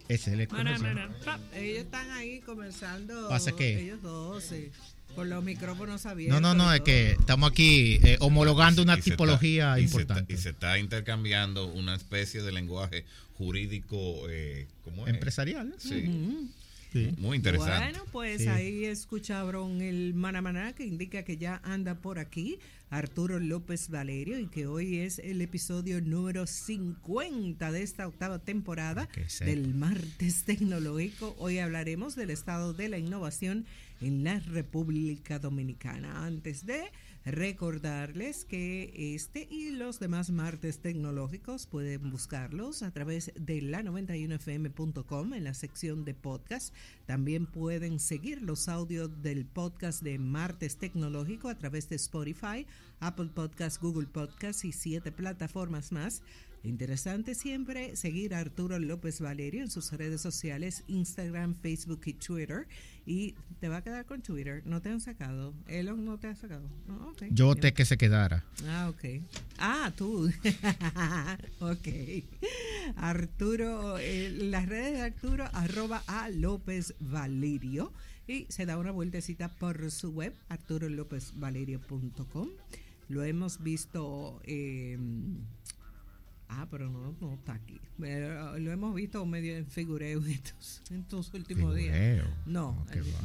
Ese es el comercial. Ellos están ahí conversando. ¿Pasa qué? Ellos dos, sí. Con los micrófonos abiertos. No, es que estamos aquí homologando una tipología importante. Y se está intercambiando una especie de lenguaje jurídico, ¿cómo es? Empresarial. Sí. Uh-huh. Sí. Muy interesante. Bueno, pues sí. Ahí escucharon el manamaná que indica que ya anda por aquí Arturo López Valerio y que hoy es el episodio número 50 de esta octava temporada del Martes Tecnológico. Hoy hablaremos del estado de la innovación en la República Dominicana. Antes de recordarles que este y los demás martes tecnológicos pueden buscarlos a través de la91fm.com en la sección de podcast. También pueden seguir los audios del podcast de Martes Tecnológico a través de Spotify, Apple Podcast, Google Podcast y 7 plataformas más. Interesante siempre seguir a Arturo López Valerio en sus redes sociales, Instagram, Facebook y Twitter. Y te va a quedar con Twitter. ¿No te han sacado? Elon no te ha sacado. No, okay. Yo voté que se quedara. Ok. Tú. Ok. Arturo, las redes de Arturo, @ López Valerio. Y se da una vueltecita por su web, arturolopezvalerio.com. Lo hemos visto... pero no está aquí. Pero lo hemos visto medio en figureo en estos últimos días. No,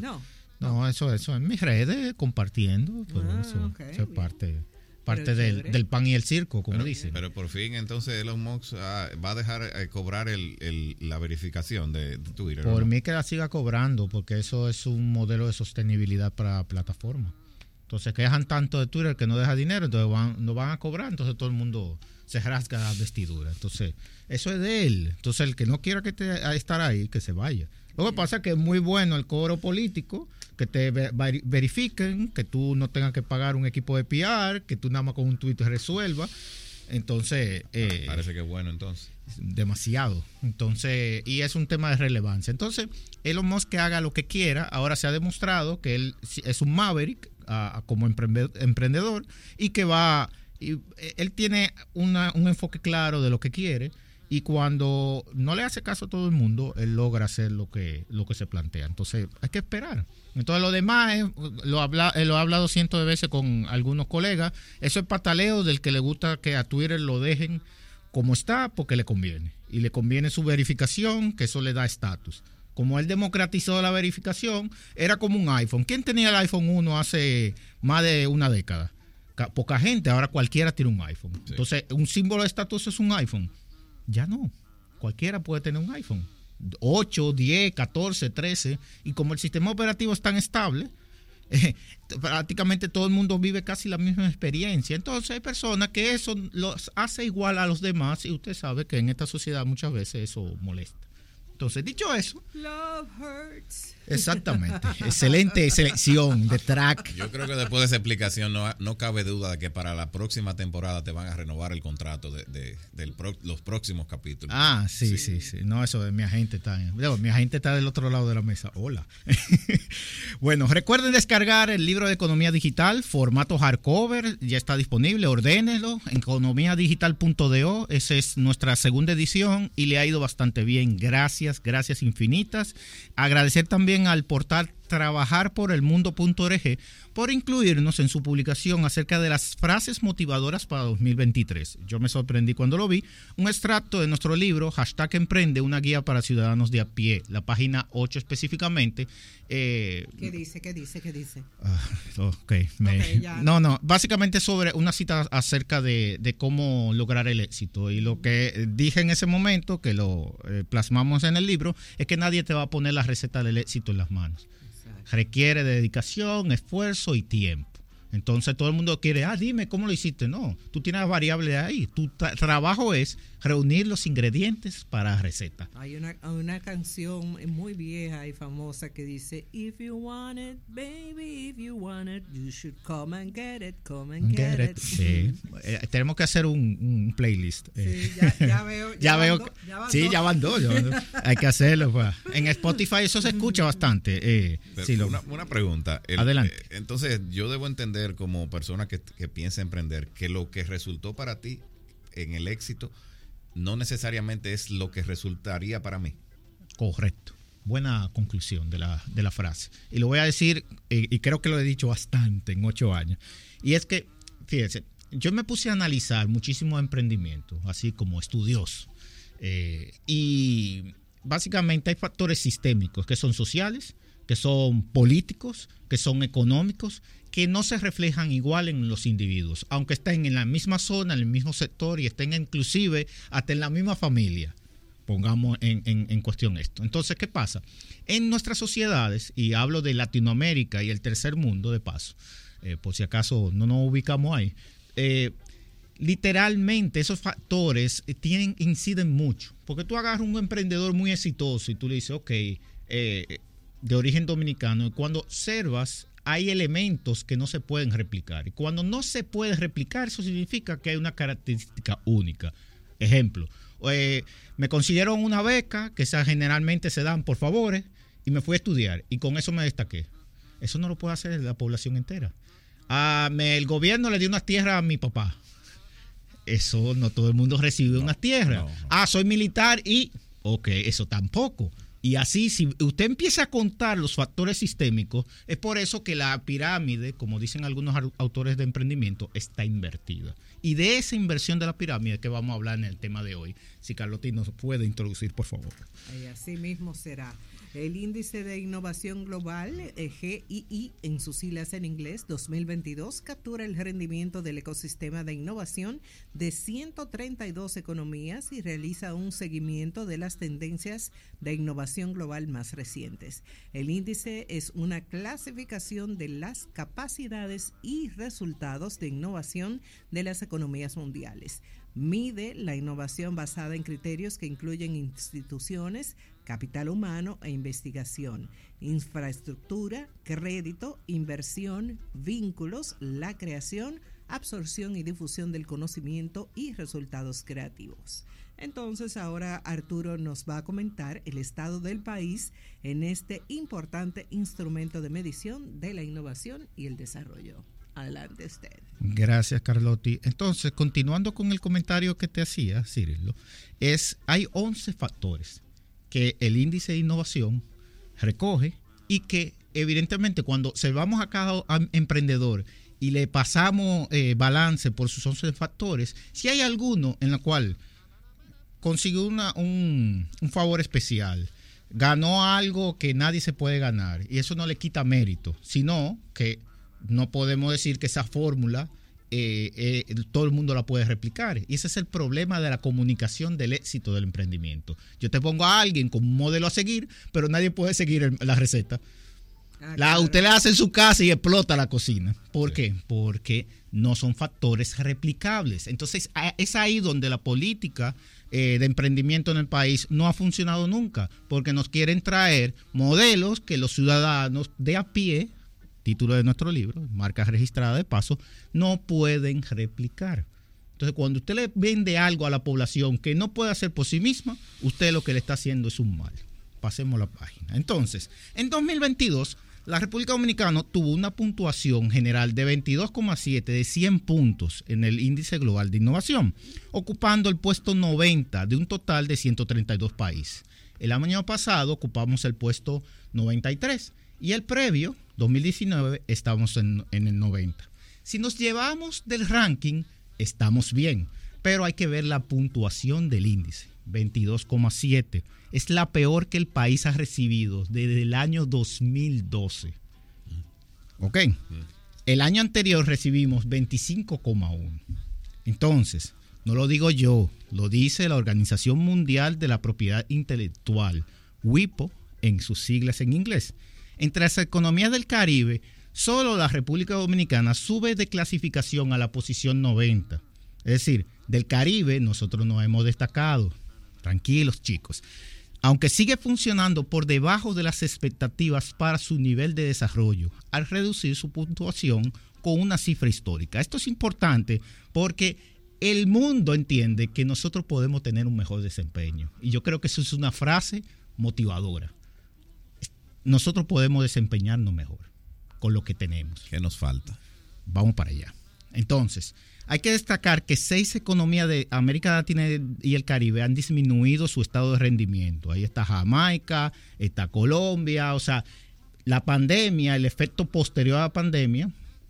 eso en mis redes, compartiendo. Pero eso es parte del pan y el circo, como dicen. Pero por fin, entonces, Elon Musk va a dejar cobrar la verificación de Twitter. Por mí que la siga cobrando, porque eso es un modelo de sostenibilidad para plataformas. Entonces, quejan tanto de Twitter que no deja dinero, entonces no van a cobrar, entonces todo el mundo se rasga la vestidura. Entonces, eso es de él. Entonces, el que no quiera estar ahí, que se vaya. Lo que pasa es que es muy bueno el cobro político, que te verifiquen, que tú no tengas que pagar un equipo de PR, que tú nada más con un tuit resuelvas. Entonces... parece que es bueno, entonces. Demasiado. Entonces, y es un tema de relevancia. Entonces, Elon Musk que haga lo que quiera. Ahora se ha demostrado que él es un maverick como emprendedor y que él tiene un enfoque claro de lo que quiere, y cuando no le hace caso a todo el mundo, él logra hacer lo que se plantea. Entonces hay que esperar. Entonces lo demás lo he hablado cientos de veces con algunos colegas, eso es pataleo del que le gusta que a Twitter lo dejen como está porque le conviene, y le conviene su verificación, que eso le da estatus. Como él democratizó la verificación, era como un iPhone. ¿Quién tenía el iPhone 1 hace más de una década? Poca gente. Ahora cualquiera tiene un iPhone. Sí. Entonces, un símbolo de estatus es un iPhone. Ya no. Cualquiera puede tener un iPhone. 8, 10, 14, 13. Y como el sistema operativo es tan estable, prácticamente todo el mundo vive casi la misma experiencia. Entonces, hay personas que eso los hace igual a los demás, y usted sabe que en esta sociedad muchas veces eso molesta. Entonces, dicho eso, Love hurts. Exactamente. Excelente selección de track. Yo creo que después de esa explicación no cabe duda de que para la próxima temporada te van a renovar el contrato de los próximos capítulos. Sí. No, eso de mi agente está del otro lado de la mesa. Hola. Bueno, recuerden descargar el libro de Economía Digital, formato hardcover, ya está disponible, ordénenlo en economiadigital.do. Esa es nuestra segunda edición y le ha ido bastante bien. Gracias infinitas. Agradecer también al portal trabajarporelmundo.org por incluirnos en su publicación acerca de las frases motivadoras para 2023. Yo me sorprendí cuando lo vi. Un extracto de nuestro libro, #Emprende, una guía para ciudadanos de a pie, la página 8 específicamente. ¿Qué dice? Básicamente sobre una cita acerca de cómo lograr el éxito. Y lo que dije en ese momento, que lo plasmamos en el libro, es que nadie te va a poner la receta del éxito en las manos. Requiere dedicación, esfuerzo y tiempo. Entonces todo el mundo quiere, dime cómo lo hiciste. No, tú tienes las variables ahí. Tu trabajo es reunir los ingredientes para la receta. Hay una canción muy vieja y famosa que dice, if you want it, baby, if you want it, you should come and get it, Sí. Tenemos que hacer un playlist. Sí, ya veo. Ya van dos. Hay que hacerlo. Pues. En Spotify eso se escucha bastante. Una pregunta. Adelante. Entonces, yo debo entender como persona que piensa emprender que lo que resultó para ti en el éxito no necesariamente es lo que resultaría para mí. Correcto. Buena conclusión de la frase. Y lo voy a decir, y creo que lo he dicho bastante en 8 años. Y es que, fíjense, yo me puse a analizar muchísimos emprendimientos, así como estudioso. Y básicamente hay factores sistémicos que son sociales, que son políticos, que son económicos, que no se reflejan igual en los individuos, aunque estén en la misma zona, en el mismo sector y estén inclusive hasta en la misma familia. Pongamos en cuestión esto. Entonces, ¿qué pasa? En nuestras sociedades, y hablo de Latinoamérica y el tercer mundo de paso, por si acaso no nos ubicamos ahí, literalmente esos factores inciden mucho. Porque tú agarras un emprendedor muy exitoso y tú le dices, ok, de origen dominicano, y cuando observas hay elementos que no se pueden replicar. Y cuando no se puede replicar, eso significa que hay una característica única. Ejemplo, me consiguieron una beca que generalmente se dan por favores y me fui a estudiar y con eso me destaqué. Eso no lo puede hacer la población entera. El gobierno le dio unas tierras a mi papá. Eso no todo el mundo recibe unas tierras. No. Soy militar y... Ok, eso tampoco. Y así, si usted empieza a contar los factores sistémicos, es por eso que la pirámide, como dicen algunos autores de emprendimiento, está invertida. Y de esa inversión de la pirámide que vamos a hablar en el tema de hoy. Si Carlotti nos puede introducir, por favor. Y así mismo será. El Índice de Innovación Global, GII, en sus siglas en inglés, 2022, captura el rendimiento del ecosistema de innovación de 132 economías y realiza un seguimiento de las tendencias de innovación global más recientes. El índice es una clasificación de las capacidades y resultados de innovación de las economías mundiales. Mide la innovación basada en criterios que incluyen instituciones, capital humano e investigación, infraestructura, crédito, inversión, vínculos, la creación, absorción y difusión del conocimiento y resultados creativos. Entonces ahora Arturo nos va a comentar el estado del país en este importante instrumento de medición de la innovación y el desarrollo. Adelante usted. Gracias, Carlotti. Entonces, continuando con el comentario que te hacía, Cirilo, hay 11 factores que el índice de innovación recoge y que evidentemente cuando vamos a cada emprendedor y le pasamos balance por sus 11 factores, si hay alguno en el cual consiguió un favor especial, ganó algo que nadie se puede ganar y eso no le quita mérito, sino que no podemos decir que esa fórmula todo el mundo la puede replicar. Y ese es el problema de la comunicación del éxito del emprendimiento. Yo te pongo a alguien como un modelo a seguir, pero nadie puede seguir la receta. Claro. Usted la hace en su casa y explota la cocina. ¿Por qué? Porque no son factores replicables. Entonces es ahí donde la política de emprendimiento en el país no ha funcionado nunca, porque nos quieren traer modelos que los ciudadanos de a pie, título de nuestro libro, marca registrada de paso, no pueden replicar. Entonces, cuando usted le vende algo a la población que no puede hacer por sí misma, usted lo que le está haciendo es un mal. Pasemos la página. Entonces, en 2022, la República Dominicana tuvo una puntuación general de 22,7 de 100 puntos en el índice global de innovación, ocupando el puesto 90 de un total de 132 países. El año pasado ocupamos el puesto 93 y el previo, 2019, estamos en el 90. Si nos llevamos del ranking, estamos bien, pero hay que ver la puntuación del índice, 22,7. Es la peor que el país ha recibido desde el año 2012. ¿Ok? El año anterior recibimos 25,1. Entonces, no lo digo yo, lo dice la Organización Mundial de la Propiedad Intelectual, WIPO, en sus siglas en inglés. Entre las economías del Caribe, solo la República Dominicana sube de clasificación a la posición 90. Es decir, del Caribe nosotros nos hemos destacado. Tranquilos, chicos. Aunque sigue funcionando por debajo de las expectativas para su nivel de desarrollo, al reducir su puntuación con una cifra histórica. Esto es importante porque el mundo entiende que nosotros podemos tener un mejor desempeño. Y yo creo que eso es una frase motivadora. Nosotros podemos desempeñarnos mejor con lo que tenemos. ¿Qué nos falta? Vamos para allá. Entonces, hay que destacar que 6 economías de América Latina y el Caribe han disminuido su estado de rendimiento. Ahí está Jamaica, está Colombia. O sea, la pandemia, el efecto posterior a la pandemia,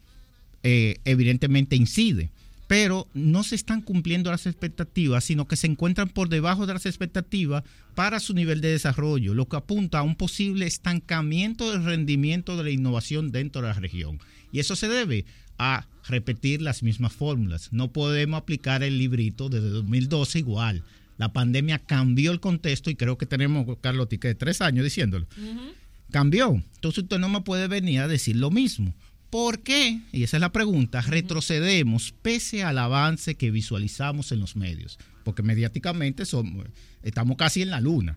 evidentemente incide. Pero no se están cumpliendo las expectativas, sino que se encuentran por debajo de las expectativas para su nivel de desarrollo, lo que apunta a un posible estancamiento del rendimiento de la innovación dentro de la región. Y eso se debe a repetir las mismas fórmulas. No podemos aplicar el librito desde 2012 igual. La pandemia cambió el contexto y creo que tenemos, Carlotti, que 3 años diciéndolo. Cambió. Entonces usted no me puede venir a decir lo mismo. ¿Por qué? Y esa es la pregunta. Retrocedemos pese al avance que visualizamos en los medios. Porque mediáticamente estamos casi en la luna.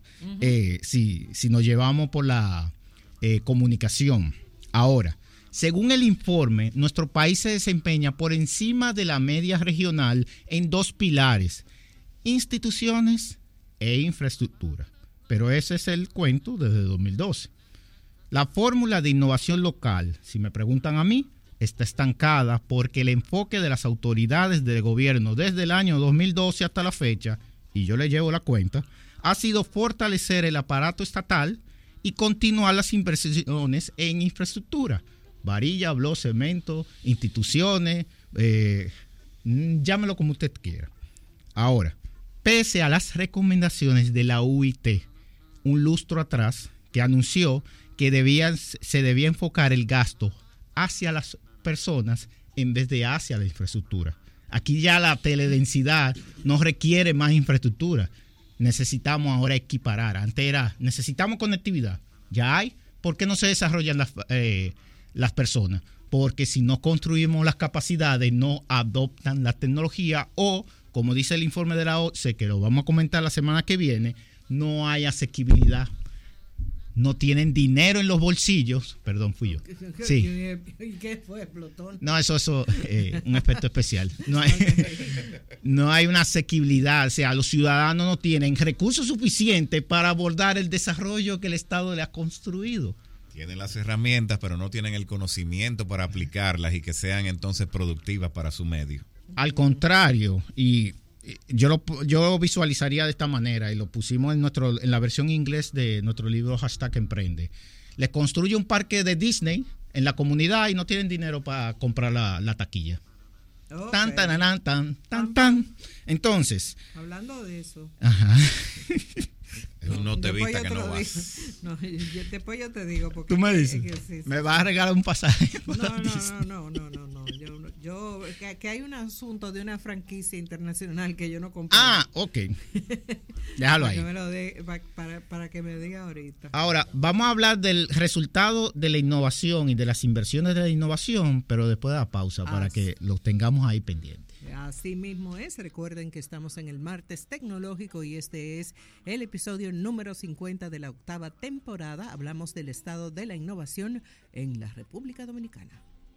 Si nos llevamos por la comunicación. Ahora, según el informe, nuestro país se desempeña por encima de la media regional en 2 pilares: instituciones e infraestructura. Pero ese es el cuento desde 2012. La fórmula de innovación local, si me preguntan a mí, está estancada porque el enfoque de las autoridades del gobierno desde el año 2012 hasta la fecha, y yo le llevo la cuenta, ha sido fortalecer el aparato estatal y continuar las inversiones en infraestructura. Varilla, blog, cemento, instituciones, llámelo como usted quiera. Ahora, pese a las recomendaciones de la UIT, un lustro atrás, que anunció que se debía enfocar el gasto hacia las personas en vez de hacia la infraestructura. Aquí ya la teledensidad no requiere más infraestructura. Necesitamos ahora equiparar. Antes era, necesitamos conectividad. Ya hay. ¿Por qué no se desarrollan las personas? Porque si no construimos las capacidades, no adoptan la tecnología o, como dice el informe de la OCDE, que lo vamos a comentar la semana que viene, no hay asequibilidad. No tienen dinero en los bolsillos. Perdón, fui yo. Sí. ¿Y qué fue, Plutón? No, eso un efecto especial. No hay una asequibilidad. O sea, los ciudadanos no tienen recursos suficientes para abordar el desarrollo que el Estado le ha construido. Tienen las herramientas, pero no tienen el conocimiento para aplicarlas y que sean entonces productivas para su medio. Al contrario, y yo lo visualizaría de esta manera, y lo pusimos en la versión inglés de nuestro libro #Emprende. Les construye un parque de Disney en la comunidad y no tienen dinero para comprar la taquilla. Okay. Tan. Entonces, hablando de eso. Ajá. No te vista que no vas. No, después yo te digo. Porque tú me dices, sí. Me vas a regalar un pasaje. No. Que hay un asunto de una franquicia internacional que yo no compré. Ok. Déjalo ahí. Para que me diga ahorita. Ahora, vamos a hablar del resultado de la innovación y de las inversiones de la innovación, pero después de la pausa, para que los tengamos ahí pendientes. Así mismo es. Recuerden que estamos en el Martes Tecnológico y este es el episodio número 50 de la 8ª temporada. Hablamos del estado de la innovación en la República Dominicana.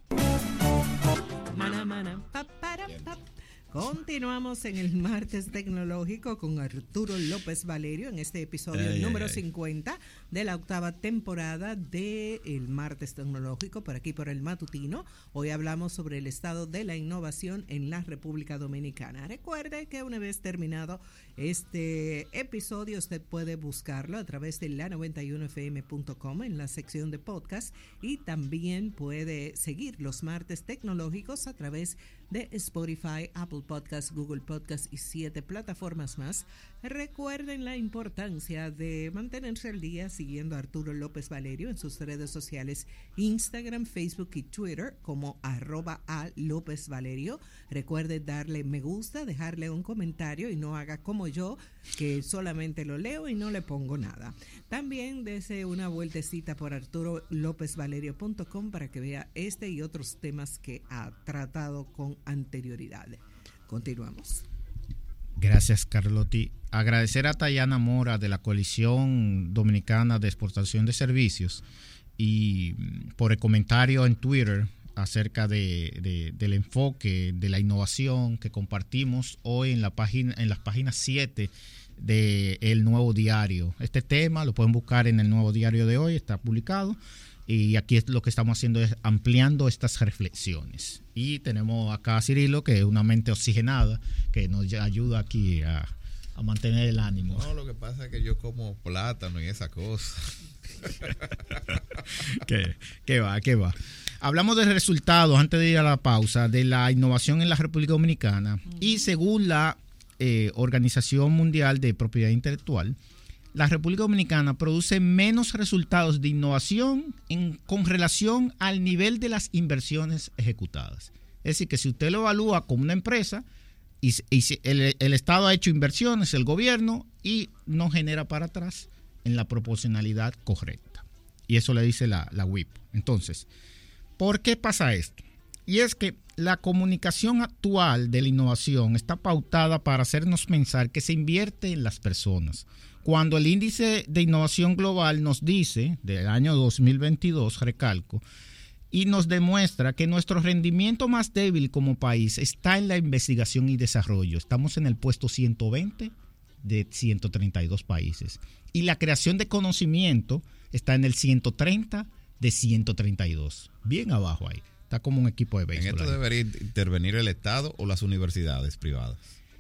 Continuamos en el Martes Tecnológico con Arturo López Valerio en este episodio número 50 de la 8ª temporada de el Martes Tecnológico, por aquí por el Matutino. Hoy hablamos sobre el estado de la innovación en la República Dominicana. Recuerde que una vez terminado este episodio, usted puede buscarlo a través de la91fm.com en la sección de podcast y también puede seguir los Martes Tecnológicos a través de Spotify, Apple Podcasts, Google Podcasts y 7 plataformas más. Recuerden la importancia de mantenerse al día siguiendo a Arturo López Valerio en sus redes sociales Instagram, Facebook y Twitter como @alopezvalerio. Recuerde darle me gusta, dejarle un comentario y no haga como yo, que solamente lo leo y no le pongo nada. También dese una vueltecita por arturolopezvalerio.com para que vea este y otros temas que ha tratado con anterioridad. Continuamos. Gracias, Carlotti. Agradecer a Tayana Mora de la Coalición Dominicana de Exportación de Servicios y por el comentario en Twitter acerca del enfoque de la innovación que compartimos hoy en las páginas 7 de El Nuevo Diario. Este tema lo pueden buscar en El Nuevo Diario de hoy, está publicado. Y aquí es lo que estamos haciendo es ampliando estas reflexiones. Y tenemos acá a Cirilo, que es una mente oxigenada, que nos ayuda aquí a mantener el ánimo. No, lo que pasa es que yo como plátano y esa cosa. ¿Qué va? Hablamos de resultados, antes de ir a la pausa, de la innovación en la República Dominicana. Y según la Organización Mundial de Propiedad Intelectual, la República Dominicana produce menos resultados de innovación con relación al nivel de las inversiones ejecutadas. Es decir, que si usted lo evalúa como una empresa y el Estado ha hecho inversiones, el gobierno, y no genera para atrás en la proporcionalidad correcta. Y eso le dice la WIP. Entonces, ¿por qué pasa esto? Y es que la comunicación actual de la innovación está pautada para hacernos pensar que se invierte en las personas. Cuando el índice de innovación global nos dice, del año 2022, recalco, y nos demuestra que nuestro rendimiento más débil como país está en la investigación y desarrollo. Estamos en el puesto 120 de 132 países. Y la creación de conocimiento está en el 130 de 132. Bien abajo ahí. Está como un equipo de béisbol. ¿En esto debería intervenir el Estado o las universidades privadas?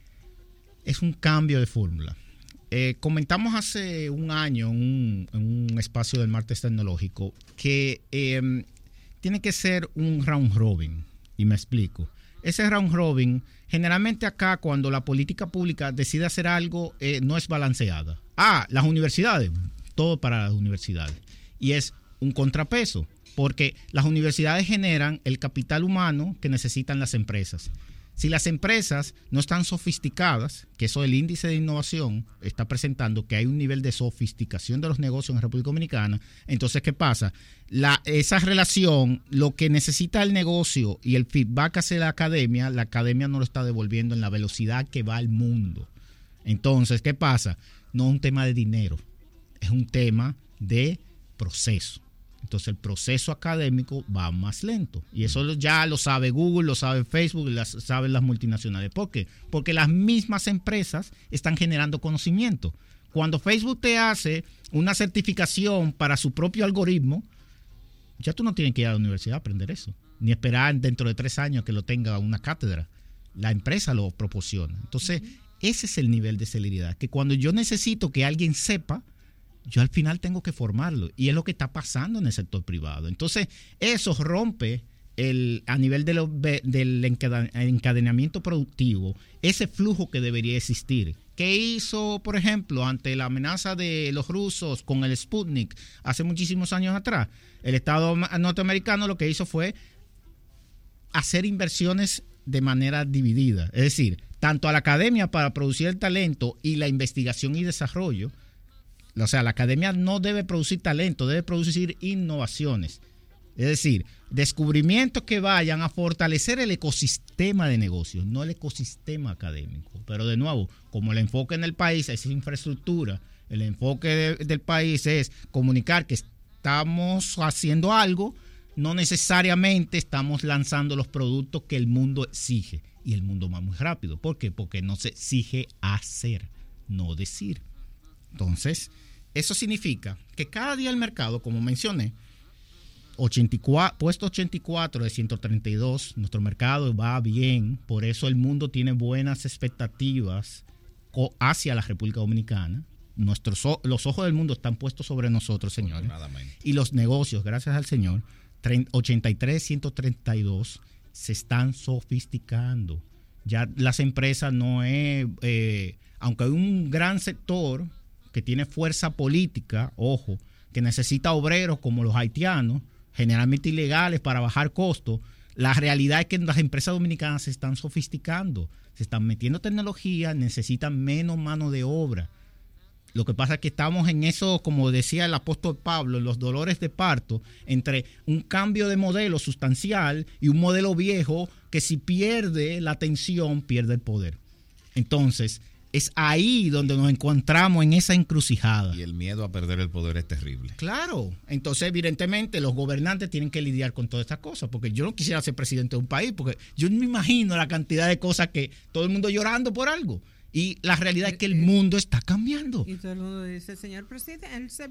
Es un cambio de fórmula. Comentamos hace un año en un espacio del martes tecnológico que tiene que ser un round robin, y me explico. Ese round robin, generalmente acá cuando la política pública decide hacer algo, no es balanceada. Las universidades, todo para las universidades. Y es un contrapeso, porque las universidades generan el capital humano que necesitan las empresas. Si las empresas no están sofisticadas, que eso el índice de innovación está presentando que hay un nivel de sofisticación de los negocios en la República Dominicana, entonces ¿qué pasa? Esa relación, lo que necesita el negocio y el feedback hacia la academia no lo está devolviendo en la velocidad que va el mundo. Entonces, ¿qué pasa? No es un tema de dinero, es un tema de proceso. Entonces el proceso académico va más lento. Y eso ya lo sabe Google, lo sabe Facebook, lo saben las multinacionales. ¿Por qué? Porque las mismas empresas están generando conocimiento. Cuando Facebook te hace una certificación para su propio algoritmo, ya tú no tienes que ir a la universidad a aprender eso. Ni esperar dentro de 3 años que lo tenga una cátedra. La empresa lo proporciona. Entonces, ese es el nivel de celeridad. Que cuando yo necesito que alguien sepa, yo al final tengo que formarlo, y es lo que está pasando en el sector privado. Entonces, eso rompe a nivel del encadenamiento productivo, ese flujo que debería existir. ¿Qué hizo, por ejemplo, ante la amenaza de los rusos con el Sputnik hace muchísimos años atrás? El Estado norteamericano lo que hizo fue hacer inversiones de manera dividida, es decir, tanto a la academia para producir el talento y la investigación y desarrollo. O sea, la academia no debe producir talento, debe producir innovaciones. Es decir, descubrimientos que vayan a fortalecer el ecosistema de negocios, no el ecosistema académico. Pero de nuevo, como el enfoque en el país es infraestructura, el enfoque del país es comunicar que estamos haciendo algo, no necesariamente estamos lanzando los productos que el mundo exige. Y el mundo va muy rápido. ¿Por qué? Porque no se exige hacer, no decir. Entonces, eso significa que cada día el mercado, como mencioné, puesto 84 de 132, nuestro mercado va bien, por eso el mundo tiene buenas expectativas hacia la República Dominicana. Los ojos del mundo están puestos sobre nosotros, señores. Y los negocios, gracias al Señor, 83, 132, se están sofisticando. Ya las empresas no es, aunque hay un gran sector que tiene fuerza política, ojo, que necesita obreros como los haitianos, generalmente ilegales para bajar costos, la realidad es que las empresas dominicanas se están sofisticando, se están metiendo tecnología, necesitan menos mano de obra. Lo que pasa es que estamos en eso, como decía el apóstol Pablo, en los dolores de parto, entre un cambio de modelo sustancial y un modelo viejo que si pierde la atención, pierde el poder. Entonces, es ahí donde nos encontramos en esa encrucijada. Y el miedo a perder el poder es terrible. Claro. Entonces, evidentemente, los gobernantes tienen que lidiar con todas estas cosas, porque yo no quisiera ser presidente de un país, porque yo no me imagino la cantidad de cosas que todo el mundo llorando por algo. Y la realidad es que el mundo está cambiando. Y todo el mundo dice, señor presidente,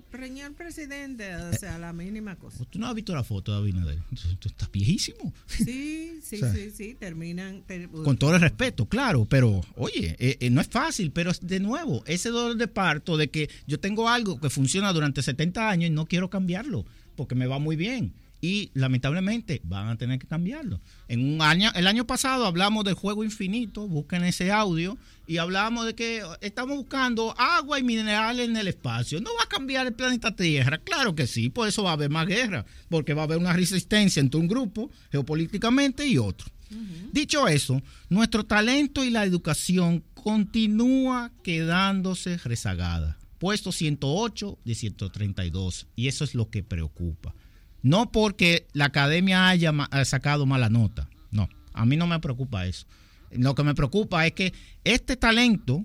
o sea, la mínima cosa. ¿Tú no has visto la foto de Abinader? Tú estás viejísimo. Sí, o sea, sí, terminan. Con todo el respeto, claro, pero oye, no es fácil, pero de nuevo, ese dolor de parto de que yo tengo algo que funciona durante 70 años y no quiero cambiarlo, porque me va muy bien. Y lamentablemente van a tener que cambiarlo. El año pasado hablamos del juego infinito, busquen ese audio, y hablamos de que estamos buscando agua y minerales en el espacio. ¿No va a cambiar el planeta Tierra? Claro que sí, por eso va a haber más guerra, porque va a haber una resistencia entre un grupo geopolíticamente y otro. Dicho eso, nuestro talento y la educación continúa quedándose rezagada. Puesto 108 de 132, y eso es lo que preocupa. No porque la academia haya sacado mala nota, no, a mí no me preocupa eso. Lo que me preocupa es que este talento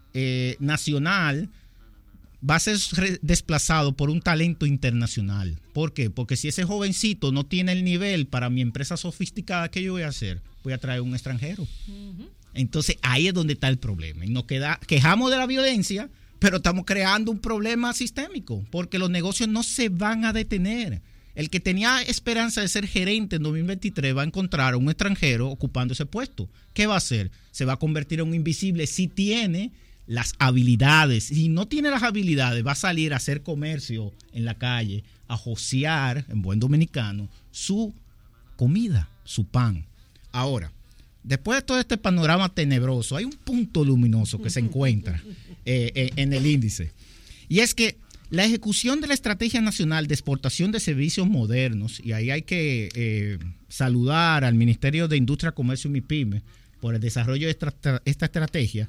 nacional va a ser desplazado por un talento internacional. ¿Por qué? Porque si ese jovencito no tiene el nivel para mi empresa sofisticada, ¿qué yo voy a hacer? Voy a traer un extranjero. Entonces ahí es donde está el problema. Y nos quejamos de la violencia, pero estamos creando un problema sistémico, porque los negocios no se van a detener. El que tenía esperanza de ser gerente en 2023 va a encontrar a un extranjero ocupando ese puesto. ¿Qué va a hacer? Se va a convertir en un invisible si tiene las habilidades. Si no tiene las habilidades, va a salir a hacer comercio en la calle, a josear, en buen dominicano, su comida, su pan. Ahora, después de todo este panorama tenebroso, hay un punto luminoso que se encuentra en el índice. Y es que la ejecución de la Estrategia Nacional de Exportación de Servicios Modernos, y ahí hay que saludar al Ministerio de Industria, Comercio y MIPYME por el desarrollo de esta estrategia,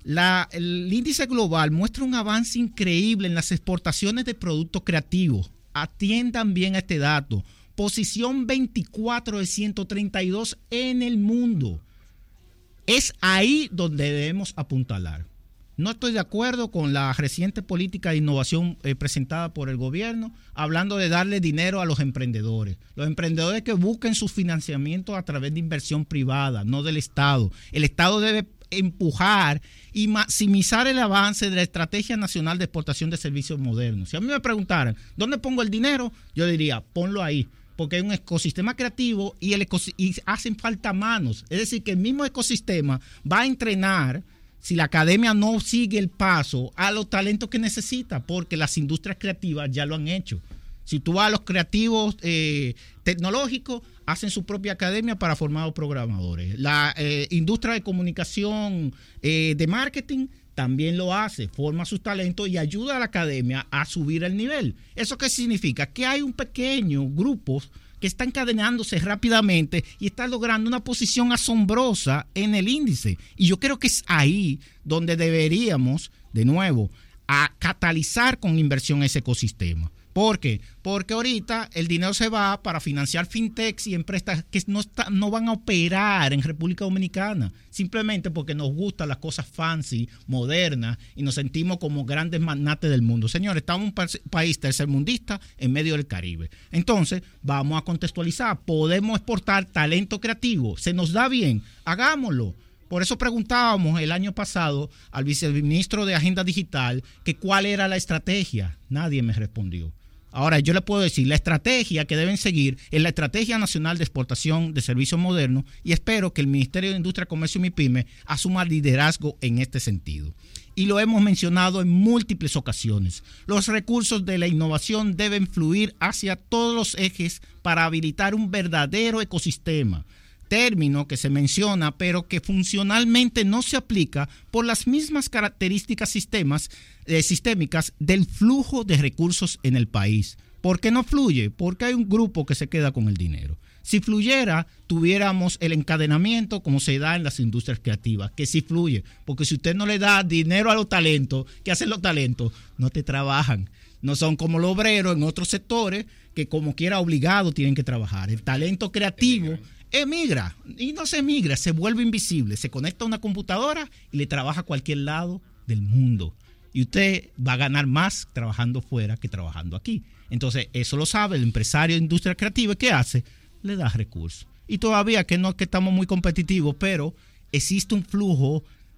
el índice global muestra un avance increíble en las exportaciones de productos creativos. Atiendan bien a este dato. Posición 24 de 132 en el mundo. Es ahí donde debemos apuntalar. No estoy de acuerdo con la reciente política de innovación presentada por el gobierno, hablando de darle dinero a los emprendedores. Los emprendedores que busquen su financiamiento a través de inversión privada, no del Estado. El Estado debe empujar y maximizar el avance de la Estrategia Nacional de Exportación de Servicios Modernos. Si a mí me preguntaran, ¿dónde pongo el dinero? Yo diría, ponlo ahí, porque hay un ecosistema creativo y hacen falta manos. Es decir, que el mismo ecosistema va a entrenar, si la academia no sigue el paso, a los talentos que necesita, porque las industrias creativas ya lo han hecho. Si tú vas a los creativos tecnológicos, hacen su propia academia para formar a los programadores. La industria de comunicación, de marketing, también lo hace, forma sus talentos y ayuda a la academia a subir el nivel. ¿Eso qué significa? Que hay un pequeño grupo que está encadenándose rápidamente y está logrando una posición asombrosa en el índice. Y yo creo que es ahí donde deberíamos, de nuevo, a catalizar con inversión ese ecosistema. ¿Por qué? Porque ahorita el dinero se va para financiar fintechs y empresas que no van a operar en República Dominicana, simplemente porque nos gustan las cosas fancy, modernas, y nos sentimos como grandes magnates del mundo. Señores, estamos en un país tercermundista en medio del Caribe. Entonces, vamos a contextualizar. Podemos exportar talento creativo. ¿Se nos da bien? Hagámoslo. Por eso preguntábamos el año pasado al viceministro de Agenda Digital que cuál era la estrategia. Nadie me respondió. Ahora, yo le puedo decir, la estrategia que deben seguir es la Estrategia Nacional de Exportación de Servicios Modernos, y espero que el Ministerio de Industria, Comercio y MIPYME asuma liderazgo en este sentido. Y lo hemos mencionado en múltiples ocasiones. Los recursos de la innovación deben fluir hacia todos los ejes para habilitar un verdadero ecosistema. Término que se menciona, pero que funcionalmente no se aplica por las mismas características sistémicas del flujo de recursos en el país. ¿Por qué no fluye? Porque hay un grupo que se queda con el dinero. Si fluyera, tuviéramos el encadenamiento como se da en las industrias creativas, que sí fluye. Porque si usted no le da dinero a los talentos, ¿qué hacen los talentos? No te trabajan. No son como los obreros en otros sectores que como quiera obligado tienen que trabajar. El talento creativo emigra, y no se emigra, se vuelve invisible, se conecta a una computadora y le trabaja a cualquier lado del mundo. Y usted va a ganar más trabajando fuera que trabajando aquí. Entonces, eso lo sabe el empresario de industria creativa. ¿Qué hace? Le da recursos. Y todavía que no es que estamos muy competitivos, pero existe un flujo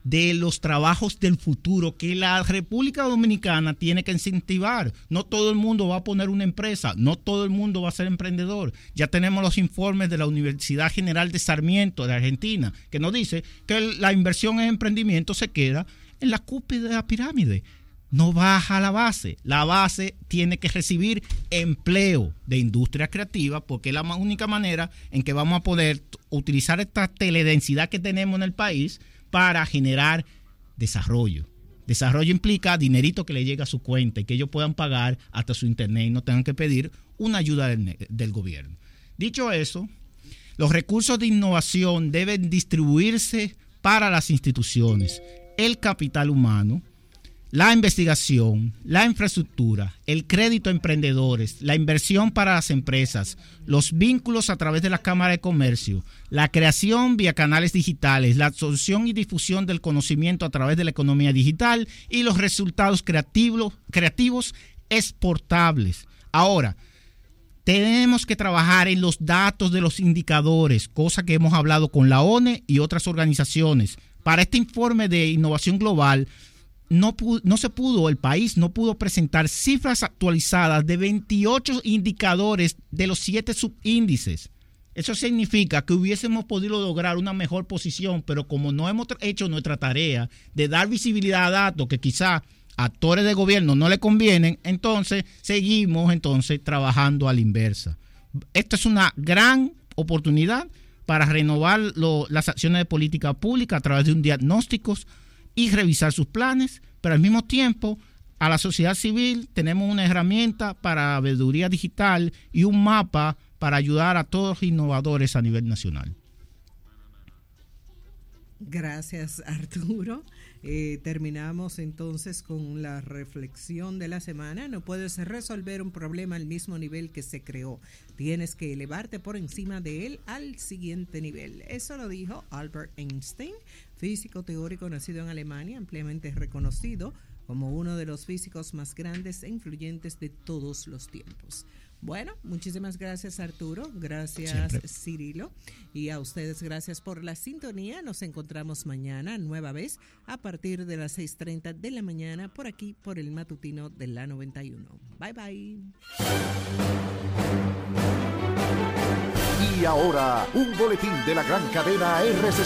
de los trabajos del futuro que la República Dominicana tiene que incentivar. No todo el mundo va a poner una empresa, no todo el mundo va a ser emprendedor. Ya tenemos los informes de la Universidad General de Sarmiento de Argentina, que nos dice que la inversión en emprendimiento se queda en la cúspide de la pirámide. No baja a la base. La base tiene que recibir empleo de industria creativa, porque es la única manera en que vamos a poder utilizar esta teledensidad que tenemos en el país para generar desarrollo. Desarrollo implica dinerito que le llegue a su cuenta y que ellos puedan pagar hasta su internet y no tengan que pedir una ayuda del gobierno. Dicho eso, los recursos de innovación deben distribuirse para las instituciones, el capital humano, la investigación, la infraestructura, el crédito a emprendedores, la inversión para las empresas, los vínculos a través de la Cámara de Comercio, la creación vía canales digitales, la absorción y difusión del conocimiento a través de la economía digital y los resultados creativos exportables. Ahora, tenemos que trabajar en los datos de los indicadores, cosa que hemos hablado con la ONE y otras organizaciones. Para este informe de innovación global, el país no pudo presentar cifras actualizadas de 28 indicadores de los 7 subíndices. Eso significa que hubiésemos podido lograr una mejor posición, pero como no hemos hecho nuestra tarea de dar visibilidad a datos que quizá a actores de gobierno no le convienen, entonces seguimos trabajando a la inversa. Esta es una gran oportunidad para renovar las acciones de política pública a través de un diagnóstico y revisar sus planes, pero al mismo tiempo a la sociedad civil tenemos una herramienta para veeduría digital y un mapa para ayudar a todos los innovadores a nivel nacional. Gracias, Arturo. Terminamos entonces con la reflexión de la semana. No puedes resolver un problema al mismo nivel que se creó. Tienes que elevarte por encima de él al siguiente nivel. Eso lo dijo Albert Einstein, físico teórico nacido en Alemania, ampliamente reconocido como uno de los físicos más grandes e influyentes de todos los tiempos. Bueno, muchísimas gracias, Arturo, gracias siempre. Cirilo, y a ustedes gracias por la sintonía. Nos encontramos mañana nueva vez a partir de las 6:30 de la mañana por aquí, por el matutino de la 91. Bye bye. Y ahora, un boletín de la gran cadena RCC.